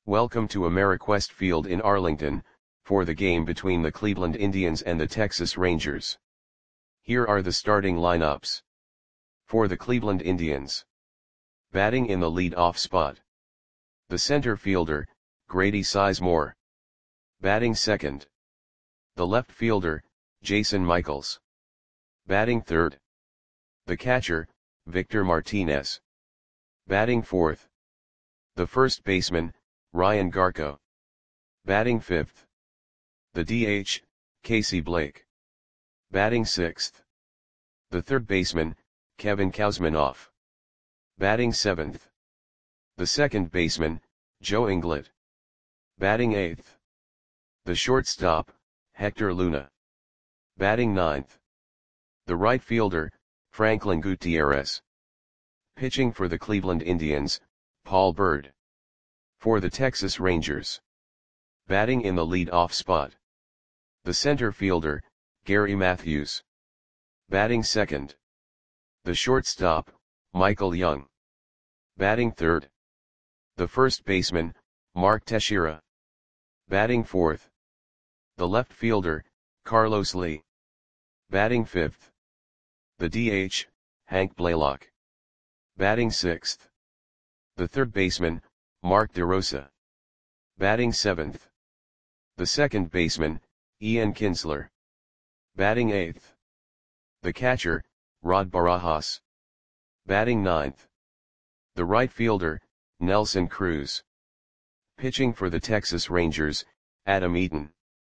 Welcome to Ameriquest Field in Arlington, for the game between the Cleveland Indians and the Texas Rangers. Here are the starting lineups. For the Cleveland Indians. Batting in the lead-off spot. The center fielder, Grady Sizemore. Batting second. The left fielder, Jason Michaels. Batting third. The catcher, Victor Martinez. Batting fourth. The first baseman, Ryan Garko. Batting fifth. The DH, Casey Blake. Batting sixth. The third baseman, Kevin Kuzminoff. Batting seventh. The second baseman, Joe Inglett. Batting eighth. The shortstop, Hector Luna. Batting ninth. The right fielder, Franklin Gutierrez. Pitching for the Cleveland Indians, Paul Byrd. For the Texas Rangers. Batting in the lead-off spot. The center fielder, Gary Matthews. Batting second. The shortstop, Michael Young. Batting third. The first baseman, Mark Teixeira. Batting fourth. The left fielder, Carlos Lee. Batting fifth. The DH, Hank Blaylock. Batting sixth. The third baseman, Mark DeRosa. Batting seventh. The second baseman, Ian Kinsler. Batting eighth. The catcher, Rod Barajas. Batting ninth. The right fielder, Nelson Cruz. Pitching for the Texas Rangers, Adam Eaton.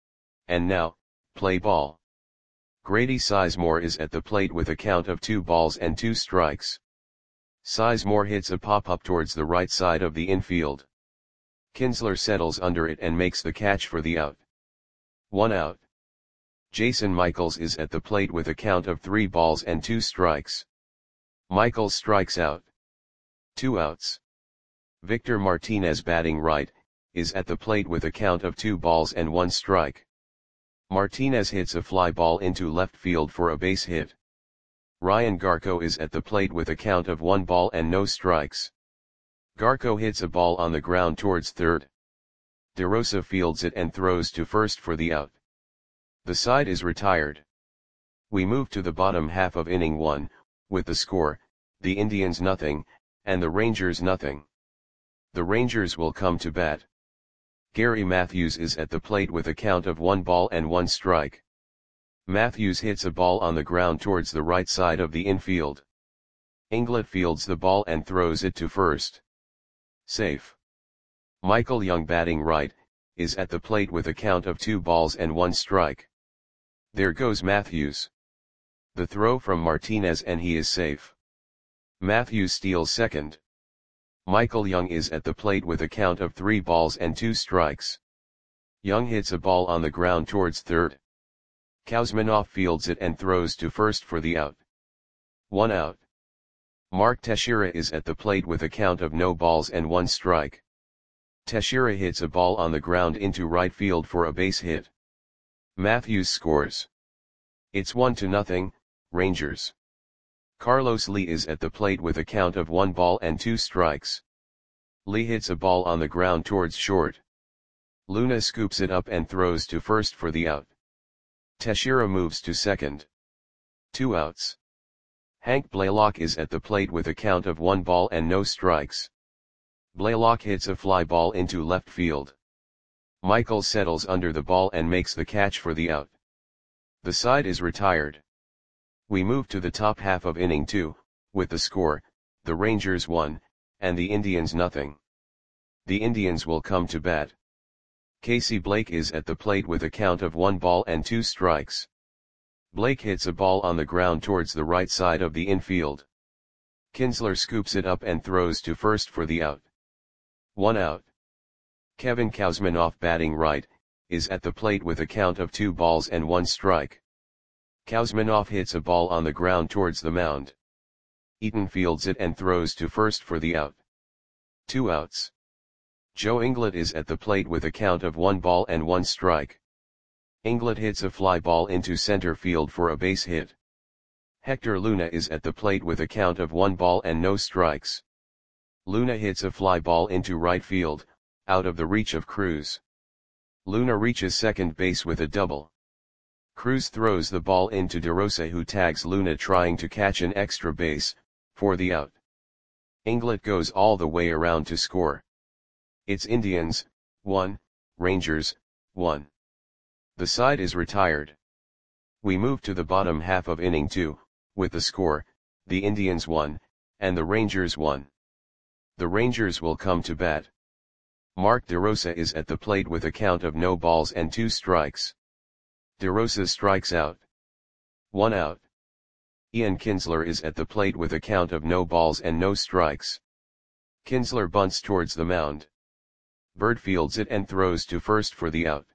And now, play ball. Grady Sizemore is at the plate with a count of 2-2 strikes. Sizemore hits a pop-up towards the right side of the infield. Kinsler settles under it and makes the catch for the out. 1 out. Jason Michaels is at the plate with a count of 3-2 strikes. Michaels strikes out. 2 outs. Victor Martinez, batting right, is at the plate with a count of 2-1 strike. Martinez hits a fly ball into left field for a base hit. Ryan Garko is at the plate with a count of 1-0 strikes. Garko hits a ball on the ground towards third. DeRosa fields it and throws to first for the out. The side is retired. We move to the bottom half of inning 1, with the score, the Indians nothing, and the Rangers nothing. The Rangers will come to bat. Gary Matthews is at the plate with a count of 1-1 strike. Matthews hits a ball on the ground towards the right side of the infield. Inglett fields the ball and throws it to first. Safe. Michael Young, batting right, is at the plate with a count of 2-1 strike. There goes Matthews. The throw from Martinez and he is safe. Matthews steals second. Michael Young is at the plate with a count of 3-2 strikes. Young hits a ball on the ground towards third. Kuzminoff fields it and throws to first for the out. 1 out. Mark Teixeira is at the plate with a count of 0-1 strike. Teixeira hits a ball on the ground into right field for a base hit. Matthews scores. It's 1-0, Rangers. Carlos Lee is at the plate with a count of 1-2 strikes. Lee hits a ball on the ground towards short. Luna scoops it up and throws to first for the out. Teixeira moves to second. 2 outs. Hank Blaylock is at the plate with a count of 1-0 strikes. Blaylock hits a fly ball into left field. Michaels settles under the ball and makes the catch for the out. The side is retired. We move to the top half of inning 2, with the score, the Rangers 1, and the Indians nothing. The Indians will come to bat. Casey Blake is at the plate with a count of 1-2 strikes. Blake hits a ball on the ground towards the right side of the infield. Kinsler scoops it up and throws to first for the out. 1 out. Kevin Kuzminoff, batting right, is at the plate with a count of 2-1 strike. Kuzminoff hits a ball on the ground towards the mound. Eaton fields it and throws to first for the out. 2 outs. Joe Inglett is at the plate with a count of 1-1 strike. Inglett hits a fly ball into center field for a base hit. Hector Luna is at the plate with a count of 1-0 strikes. Luna hits a fly ball into right field, out of the reach of Cruz. Luna reaches second base with a double. Cruz throws the ball into DeRosa, who tags Luna trying to catch an extra base, for the out. Inglett goes all the way around to score. It's Indians, 1, Rangers, 1. The side is retired. We move to the bottom half of inning 2, with the score, the Indians 1, and the Rangers 1. The Rangers will come to bat. Mark DeRosa is at the plate with a count of no balls and 2 strikes. DeRosa strikes out. 1 out. Ian Kinsler is at the plate with a count of no balls and no strikes. Kinsler bunts towards the mound. Bird fields it and throws to first for the out.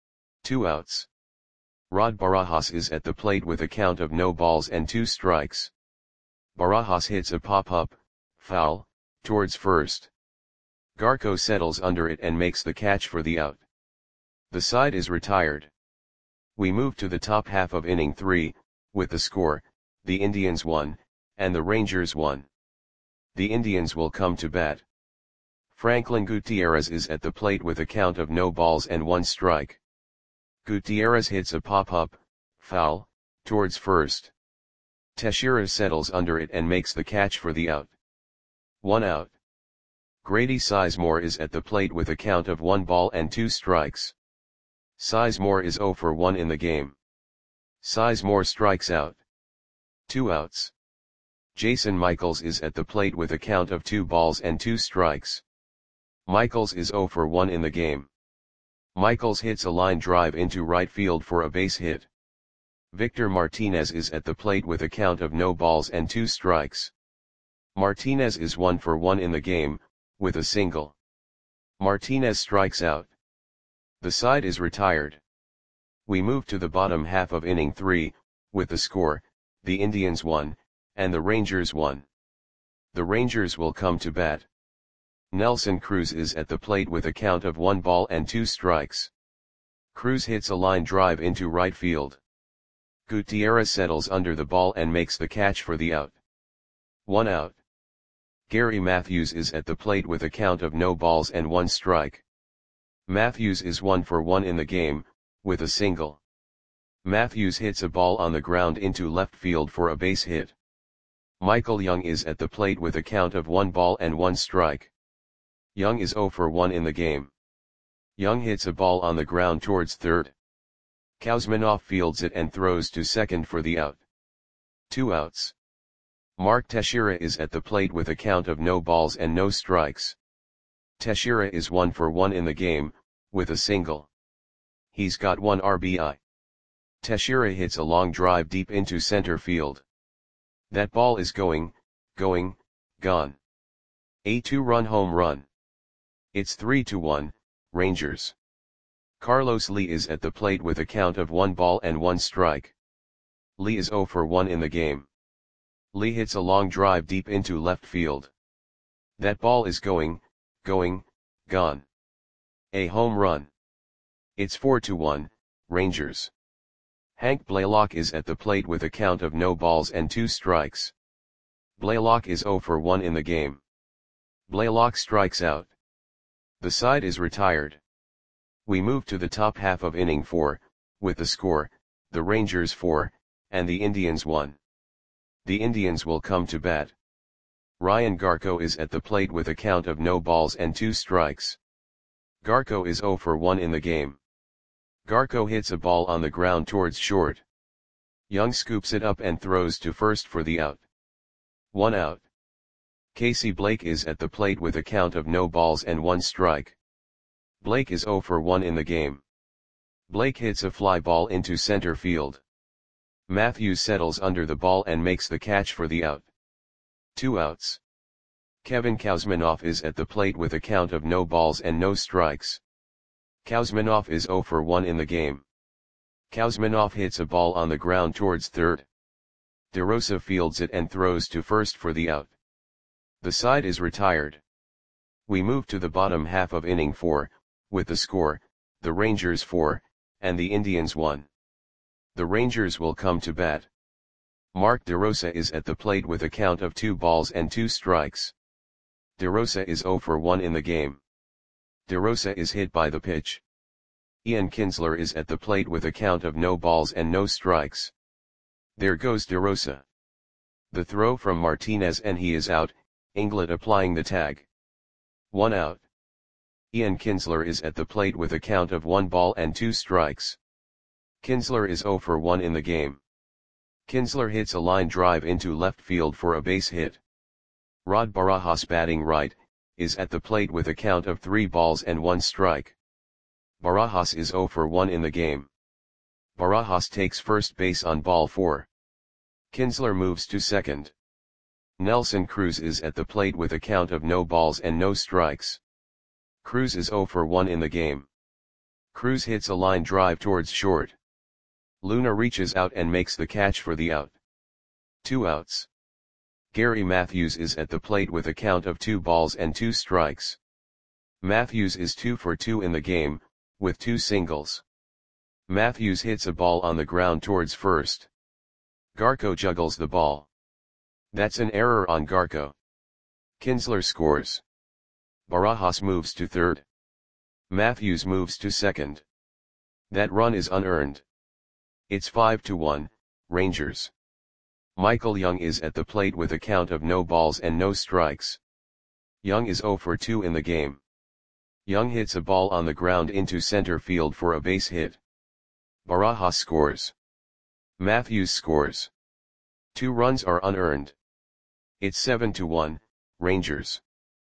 2 outs. Rod Barajas is at the plate with a count of no balls and 2 strikes. Barajas hits a pop-up, foul, towards first. Garco settles under it and makes the catch for the out. The side is retired. We move to the top half of inning 3, with the score, the Indians 1, and the Rangers 1. The Indians will come to bat. Franklin Gutierrez is at the plate with a count of no balls and 1 strike. Gutierrez hits a pop-up, foul, towards first. Teixeira settles under it and makes the catch for the out. 1 out. Grady Sizemore is at the plate with a count of 1 ball and 2 strikes. Sizemore is 0 for 1 in the game. Sizemore strikes out. 2 outs. Jason Michaels is at the plate with a count of 2 balls and 2 strikes. Michaels is 0 for 1 in the game. Michaels hits a line drive into right field for a base hit. Victor Martinez is at the plate with a count of no balls and 2 strikes. Martinez is 1 for 1 in the game, with a single. Martinez strikes out. The side is retired. We move to the bottom half of inning 3, with the score, the Indians 1, and the Rangers 1. The Rangers will come to bat. Nelson Cruz is at the plate with a count of 1 ball and 2 strikes. Cruz hits a line drive into right field. Gutierrez settles under the ball and makes the catch for the out. 1 out. Gary Matthews is at the plate with a count of no balls and 1 strike. Matthews is 1 for 1 in the game, with a single. Matthews hits a ball on the ground into left field for a base hit. Michael Young is at the plate with a count of 1 ball and 1 strike. Young is 0 for 1 in the game. Young hits a ball on the ground towards third. Kuzminoff fields it and throws to second for the out. 2 outs. Mark Teixeira is at the plate with a count of no balls and no strikes. Teixeira is 1 for 1 in the game, with a single. He's got 1 RBI. Teixeira hits a long drive deep into center field. That ball is going, gone. A 2-run home run. It's 3-1, Rangers. Carlos Lee is at the plate with a count of 1 ball and 1 strike. Lee is 0 for 1 in the game. Lee hits a long drive deep into left field. That ball is going, gone. A home run. It's 4-1, Rangers. Hank Blaylock is at the plate with a count of no balls and 2 strikes. Blaylock is 0 for 1 in the game. Blaylock strikes out. The side is retired. We move to the top half of inning 4, with the score, the Rangers 4, and the Indians 1. The Indians will come to bat. Ryan Garco is at the plate with a count of no balls and 2 strikes. Garco is 0 for 1 in the game. Garco hits a ball on the ground towards short. Young scoops it up and throws to first for the out. 1 out. Casey Blake is at the plate with a count of no balls and 1 strike. Blake is 0 for 1 in the game. Blake hits a fly ball into center field. Matthews settles under the ball and makes the catch for the out. 2 outs. Kevin Kuzminoff is at the plate with a count of no balls and no strikes. Kuzminoff is 0 for 1 in the game. Kuzminoff hits a ball on the ground towards third. DeRosa fields it and throws to first for the out. The side is retired. We move to the bottom half of inning 4, with the score, the Rangers 4, and the Indians 1. The Rangers will come to bat. Mark DeRosa is at the plate with a count of 2 balls and 2 strikes. DeRosa is 0 for 1 in the game. DeRosa is hit by the pitch. Ian Kinsler is at the plate with a count of no balls and no strikes. There goes DeRosa. The throw from Martinez and he is out, Inglet applying the tag. 1 out. Ian Kinsler is at the plate with a count of 1 ball and 2 strikes. Kinsler is 0 for 1 in the game. Kinsler hits a line drive into left field for a base hit. Rod Barajas, batting right, is at the plate with a count of 3 balls and 1 strike. Barajas is 0 for 1 in the game. Barajas takes first base on ball 4. Kinsler moves to second. Nelson Cruz is at the plate with a count of no balls and no strikes. Cruz is 0 for 1 in the game. Cruz hits a line drive towards short. Luna reaches out and makes the catch for the out. 2 outs. Gary Matthews is at the plate with a count of 2 balls and 2 strikes. Matthews is 2 for 2 in the game, with 2 singles. Matthews hits a ball on the ground towards first. Garco juggles the ball. That's an error on Garco. Kinsler scores. Barajas moves to third. Matthews moves to second. That run is unearned. It's 5-1, Rangers. Michael Young is at the plate with a count of no balls and no strikes. Young is 0 for 2 in the game. Young hits a ball on the ground into center field for a base hit. Barajas scores. Matthews scores. 2 runs are unearned. It's 7-1, Rangers.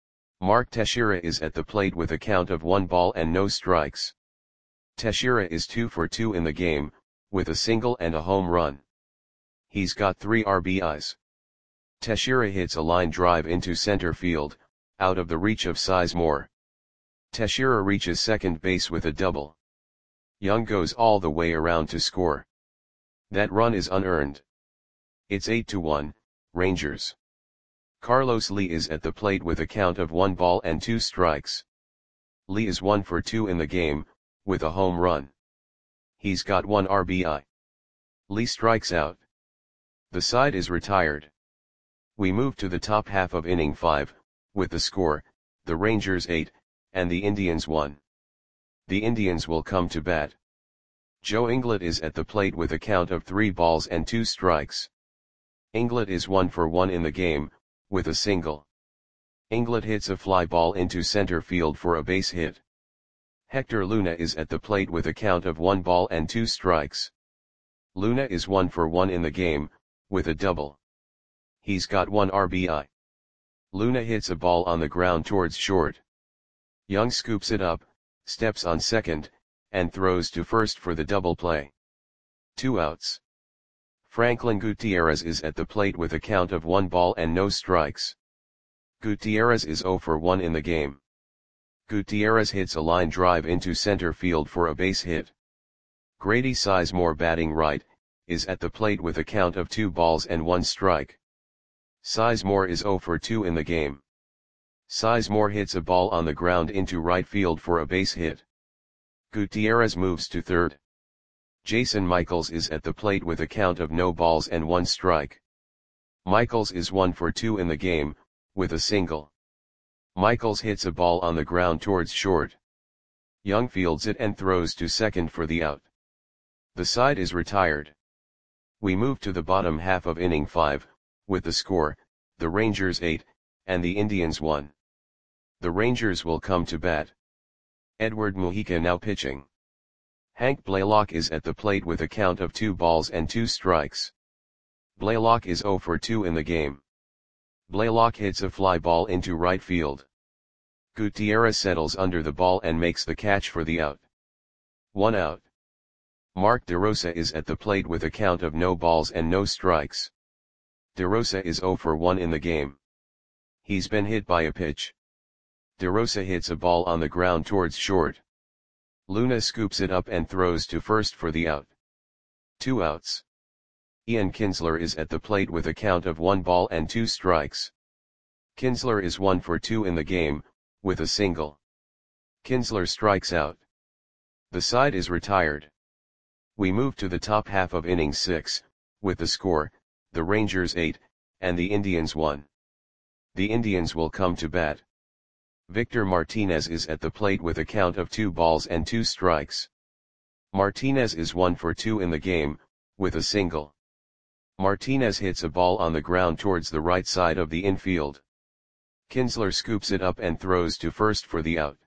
Mark Teixeira is at the plate with a count of 1 ball and no strikes. Teixeira is 2 for 2 in the game, with a single and a home run. He's got 3 RBIs. Teixeira hits a line drive into center field, out of the reach of Sizemore. Teixeira reaches second base with a double. Young goes all the way around to score. That run is unearned. It's 8-1, Rangers. Carlos Lee is at the plate with a count of 1 ball and 2 strikes. Lee is 1 for 2 in the game, with a home run. He's got 1 RBI. Lee strikes out. The side is retired. We move to the top half of inning 5, with the score, the Rangers 8, and the Indians 1. The Indians will come to bat. Joe Inglet is at the plate with a count of 3 balls and 2 strikes. Inglet is 1 for 1 in the game, with a single. Inglet hits a fly ball into center field for a base hit. Hector Luna is at the plate with a count of 1 ball and 2 strikes. Luna is 1 for 1 in the game, with a double. He's got 1 RBI. Luna hits a ball on the ground towards short. Young scoops it up, steps on second, and throws to first for the double play. 2 outs. Franklin Gutierrez is at the plate with a count of 1 ball and no strikes. Gutierrez is 0 for 1 in the game. Gutierrez hits a line drive into center field for a base hit. Grady Sizemore, batting right, is at the plate with a count of 2 balls and 1 strike. Sizemore is 0 for 2 in the game. Sizemore hits a ball on the ground into right field for a base hit. Gutierrez moves to third. Jason Michaels is at the plate with a count of no balls and 1 strike. Michaels is 1 for 2 in the game, with a single. Michaels hits a ball on the ground towards short. Young fields it and throws to second for the out. The side is retired. We move to the bottom half of inning 5, with the score, the Rangers 8, and the Indians 1. The Rangers will come to bat. Edward Mujica now pitching. Hank Blaylock is at the plate with a count of 2 balls and 2 strikes. Blaylock is 0 for 2 in the game. Blaylock hits a fly ball into right field. Gutierrez settles under the ball and makes the catch for the out. 1 out. Mark DeRosa is at the plate with a count of no balls and no strikes. DeRosa is 0 for 1 in the game. He's been hit by a pitch. DeRosa hits a ball on the ground towards short. Luna scoops it up and throws to first for the out. 2 outs. Ian Kinsler is at the plate with a count of 1 ball and 2 strikes. Kinsler is 1 for 2 in the game, with a single. Kinsler strikes out. The side is retired. We move to the top half of inning 6, with the score, the Rangers 8, and the Indians 1. The Indians will come to bat. Victor Martinez is at the plate with a count of 2 balls and 2 strikes. Martinez is 1 for 2 in the game, with a single. Martinez hits a ball on the ground towards the right side of the infield. Kinsler scoops it up and throws to first for the out.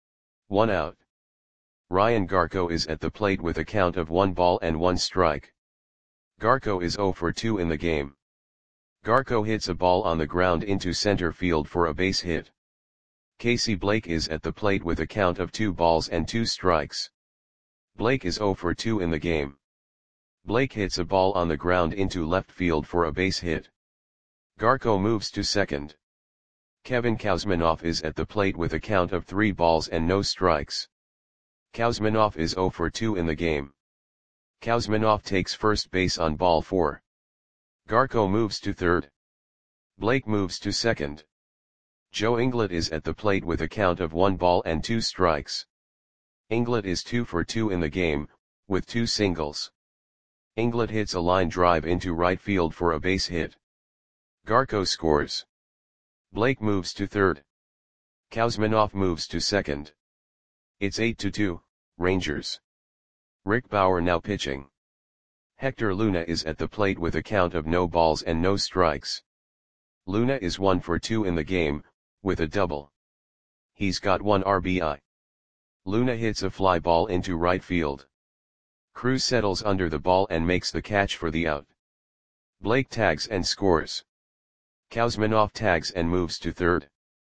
1 out. Ryan Garko is at the plate with a count of 1 ball and 1 strike. Garko is 0 for 2 in the game. Garko hits a ball on the ground into center field for a base hit. Casey Blake is at the plate with a count of 2 balls and 2 strikes. Blake is 0 for 2 in the game. Blake hits a ball on the ground into left field for a base hit. Garko moves to second. Kevin Kouzmanoff is at the plate with a count of 3 balls and no strikes. Kouzmanoff is 0 for 2 in the game. Kouzmanoff takes first base on ball 4. Garko moves to third. Blake moves to second. Joe Inglet is at the plate with a count of 1 ball and 2 strikes. Inglet is 2 for 2 in the game, with 2 singles. Inglet hits a line drive into right field for a base hit. Garko scores. Blake moves to third. Kouzmanoff moves to second. It's 8-2, Rangers. Rick Bauer now pitching. Hector Luna is at the plate with a count of no balls and no strikes. Luna is 1 for 2 in the game, with a double. He's got 1 RBI. Luna hits a fly ball into right field. Cruz settles under the ball and makes the catch for the out. Blake tags and scores. Kouzmanoff tags and moves to third.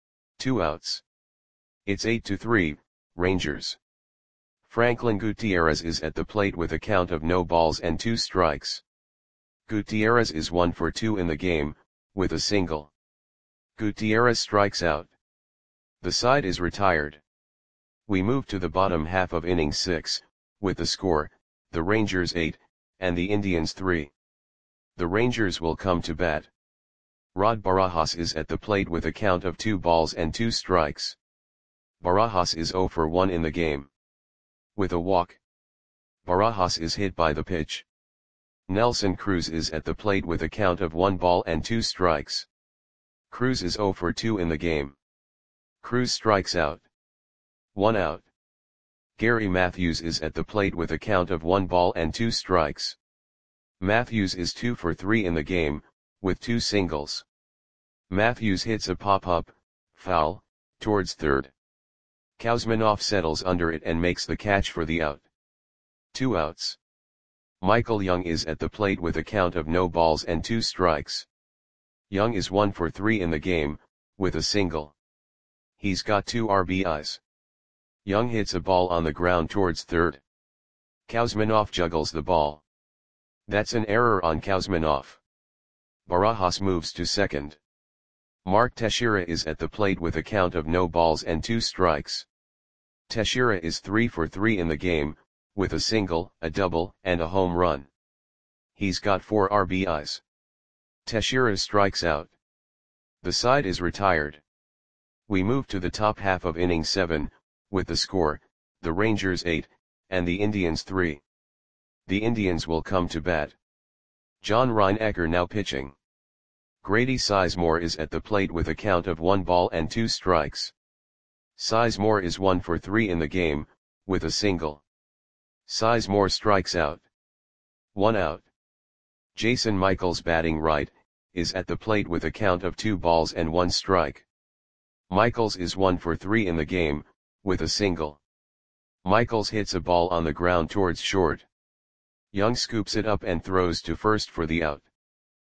2 outs. It's 8-3, Rangers. Franklin Gutierrez is at the plate with a count of no balls and 2 strikes. Gutierrez is 1 for 2 in the game, with a single. Gutierrez strikes out. The side is retired. We move to the bottom half of inning 6, with the score, the Rangers 8, and the Indians 3. The Rangers will come to bat. Rod Barajas is at the plate with a count of 2 balls and 2 strikes. Barajas is 0 for 1 in the game. With a walk. Barajas is hit by the pitch. Nelson Cruz is at the plate with a count of 1 ball and 2 strikes. Cruz is 0 for 2 in the game. Cruz strikes out. 1 out. Gary Matthews is at the plate with a count of 1 ball and 2 strikes. Matthews is 2 for 3 in the game, with 2 singles. Matthews hits a pop-up, foul, towards third. Kouzmanoff settles under it and makes the catch for the out. 2 outs. Michael Young is at the plate with a count of no balls and 2 strikes. Young is 1 for 3 in the game, with a single. He's got 2 RBIs. Young hits a ball on the ground towards third. Kouzmanoff juggles the ball. That's an error on Kouzmanoff. Barajas moves to second. Mark Teixeira is at the plate with a count of no balls and 2 strikes. Teixeira is 3 for 3 in the game, with a single, a double, and a home run. He's got 4 RBIs. Teixeira strikes out. The side is retired. We move to the top half of inning 7, with the score, the Rangers 8, and the Indians 3. The Indians will come to bat. John Reinecker now pitching. Grady Sizemore is at the plate with a count of 1 ball and 2 strikes. Sizemore is 1 for 3 in the game, with a single. Sizemore strikes out. 1 out. Jason Michaels batting right, is at the plate with a count of 2 balls and 1 strike. Michaels is 1 for 3 in the game, with a single. Michaels hits a ball on the ground towards short. Young scoops it up and throws to first for the out.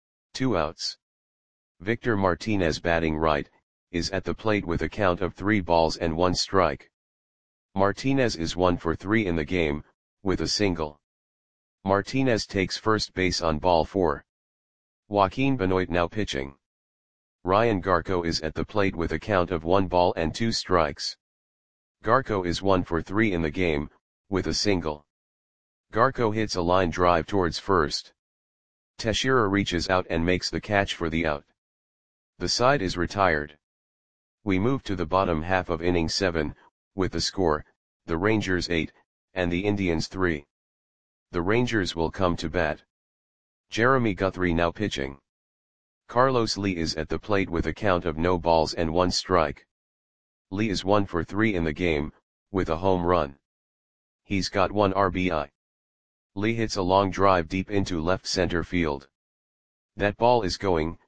2 outs. Victor Martinez batting right, is at the plate with a count of 3 balls and 1 strike. Martinez is 1 for 3 in the game, with a single. Martinez takes first base on ball 4. Joaquin Benoit now pitching. Ryan Garko is at the plate with a count of 1 ball and 2 strikes. Garko is 1 for 3 in the game, with a single. Garko hits a line drive towards first. Teixeira reaches out and makes the catch for the out. The side is retired. We move to the bottom half of inning 7, with the score, the Rangers 8, and the Indians 3. The Rangers will come to bat. Jeremy Guthrie now pitching. Carlos Lee is at the plate with a count of no balls and 1 strike. Lee is 1 for 3 in the game, with a home run. He's got 1 RBI. Lee hits a long drive deep into left center field. That ball is going,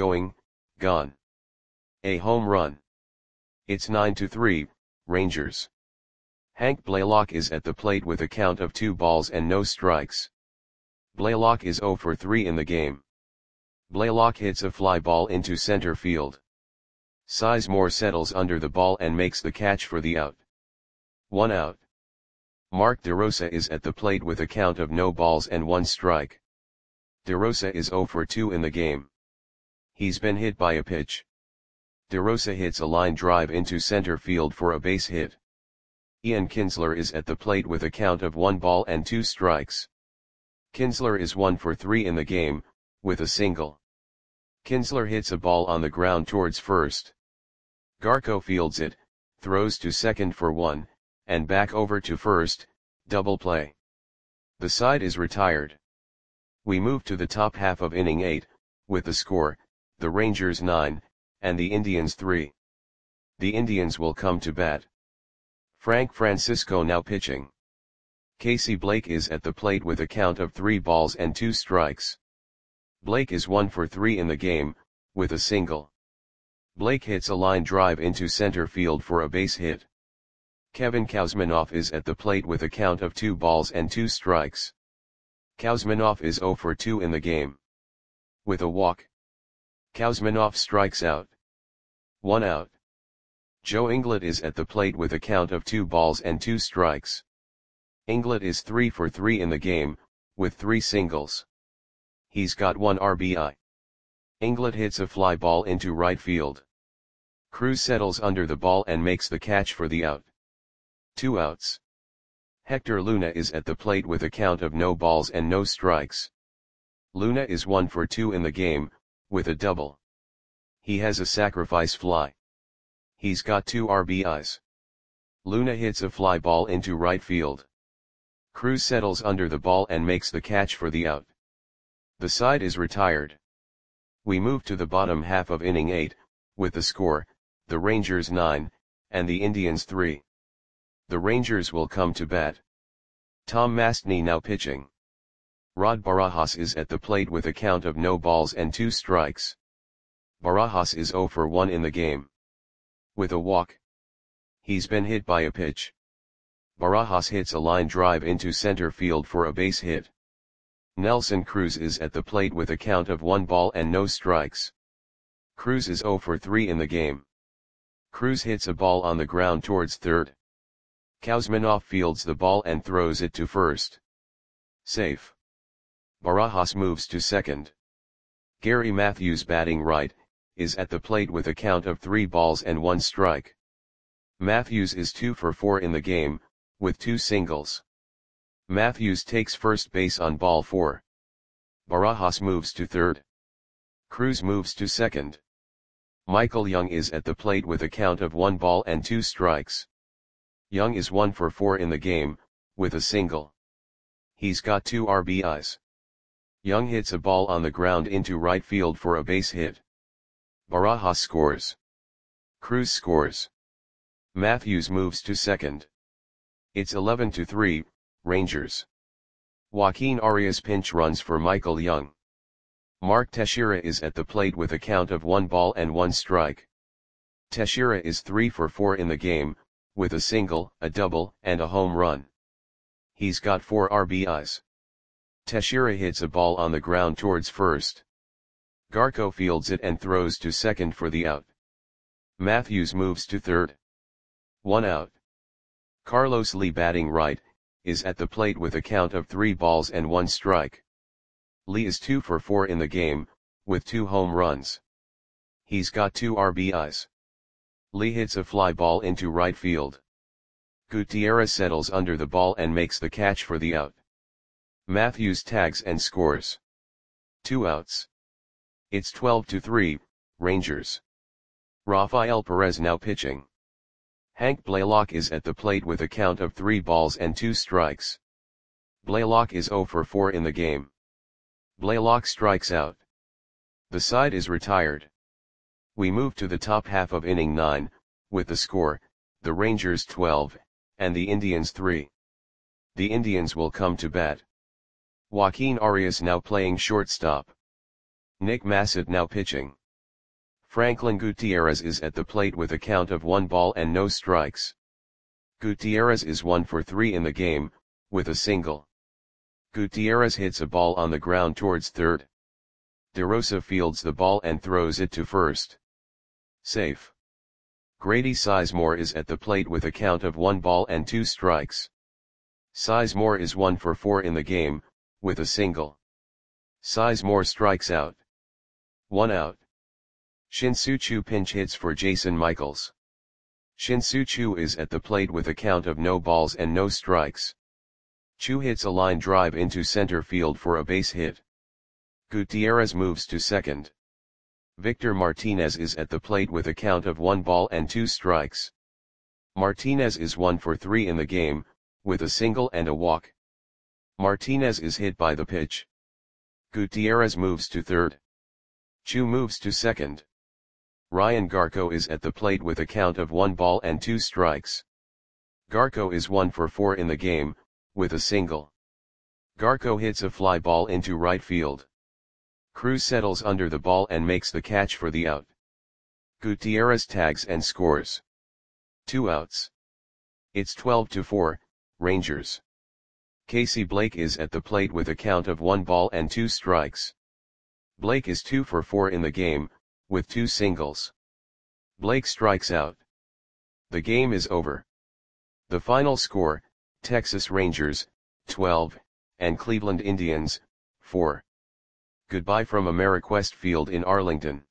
gone. A home run. It's 9-3, Rangers. Hank Blaylock is at the plate with a count of 2 balls and no strikes. Blaylock is 0 for 3 in the game. Blaylock hits a fly ball into center field. Sizemore settles under the ball and makes the catch for the out. 1 out. Mark DeRosa is at the plate with a count of no balls and 1 strike. DeRosa is 0 for 2 in the game. He's been hit by a pitch. DeRosa hits a line drive into center field for a base hit. Ian Kinsler is at the plate with a count of 1 ball and 2 strikes. Kinsler is 1 for 3 in the game, with a single. Kinsler hits a ball on the ground towards first. Garco fields it, throws to second for 1, and back over to first, double play. The side is retired. We move to the top half of inning 8, with the score, the Rangers 9, and the Indians 3. The Indians will come to bat. Frank Francisco now pitching. Casey Blake is at the plate with a count of 3 balls and 2 strikes. Blake is 1 for 3 in the game, with a single. Blake hits a line drive into center field for a base hit. Kevin Kouzmanoff is at the plate with a count of 2 balls and 2 strikes. Kouzmanoff is 0 for 2 in the game. With a walk. Kouzmanoff strikes out. 1 out. Joe Inglet is at the plate with a count of 2 balls and 2 strikes. Inglet is 3 for 3 in the game, with 3 singles. He's got 1 RBI. Inglet hits a fly ball into right field. Cruz settles under the ball and makes the catch for the out. 2 outs. Hector Luna is at the plate with a count of no balls and no strikes. Luna is 1 for 2 in the game, with a double. He has a sacrifice fly. He's got 2 RBIs. Luna hits a fly ball into right field. Cruz settles under the ball and makes the catch for the out. The side is retired. We move to the bottom half of inning 8, with the score, the Rangers 9, and the Indians 3. The Rangers will come to bat. Tom Mastny now pitching. Rod Barajas is at the plate with a count of no balls and 2 strikes. Barajas is 0 for 1 in the game. With a walk. He's been hit by a pitch. Barajas hits a line drive into center field for a base hit. Nelson Cruz is at the plate with a count of 1 ball and no strikes. Cruz is 0 for 3 in the game. Cruz hits a ball on the ground towards third. Kouzmanoff fields the ball and throws it to first. Safe. Barajas moves to second. Gary Matthews batting right, is at the plate with a count of 3 balls and 1 strike. Matthews is 2 for 4 in the game, with 2 singles. Matthews takes first base on ball 4. Barajas moves to third. Cruz moves to second. Michael Young is at the plate with a count of 1 ball and 2 strikes. Young is 1 for 4 in the game, with a single. He's got 2 RBIs. Young hits a ball on the ground into right field for a base hit. Barajas scores. Cruz scores. Matthews moves to second. It's 11-3, Rangers. Joaquin Arias pinch runs for Michael Young. Mark Teixeira is at the plate with a count of 1 ball and 1 strike. Teixeira is 3 for 4 in the game, with a single, a double, and a home run. He's got 4 RBIs. Teixeira hits a ball on the ground towards first. Garco fields it and throws to second for the out. Matthews moves to third. 1 out. Carlos Lee batting right, is at the plate with a count of 3 balls and 1 strike. Lee is 2 for 4 in the game, with 2 home runs. He's got 2 RBIs. Lee hits a fly ball into right field. Gutierrez settles under the ball and makes the catch for the out. Matthews tags and scores. 2 outs. It's 12-3, Rangers. Rafael Perez now pitching. Hank Blaylock is at the plate with a count of 3 balls and 2 strikes. Blaylock is 0 for 4 in the game. Blaylock strikes out. The side is retired. We move to the top half of inning 9, with the score, the Rangers 12, and the Indians 3. The Indians will come to bat. Joaquin Arias now playing shortstop. Nick Massett now pitching. Franklin Gutierrez is at the plate with a count of 1 ball and no strikes. Gutierrez is 1 for 3 in the game, with a single. Gutierrez hits a ball on the ground towards third. DeRosa fields the ball and throws it to first. Safe. Grady Sizemore is at the plate with a count of 1 ball and 2 strikes. Sizemore is 1 for 4 in the game, with a single. Sizemore strikes out. 1 out. Shin-Soo Choo pinch hits for Jason Michaels. Shin-Soo Choo is at the plate with a count of no balls and no strikes. Choo hits a line drive into center field for a base hit. Gutierrez moves to second. Victor Martinez is at the plate with a count of 1 ball and 2 strikes. Martinez is 1 for 3 in the game, with a single and a walk. Martinez is hit by the pitch. Gutierrez moves to third. Choo moves to second. Ryan Garco is at the plate with a count of 1 ball and 2 strikes. Garco is 1 for 4 in the game, with a single. Garco hits a fly ball into right field. Cruz settles under the ball and makes the catch for the out. Gutierrez tags and scores. 2 outs. It's 12-4, Rangers. Casey Blake is at the plate with a count of 1 ball and 2 strikes. Blake is 2 for 4 in the game, with 2 singles. Blake strikes out. The game is over. The final score, Texas Rangers, 12, and Cleveland Indians, 4. Goodbye from Ameriquest Field in Arlington.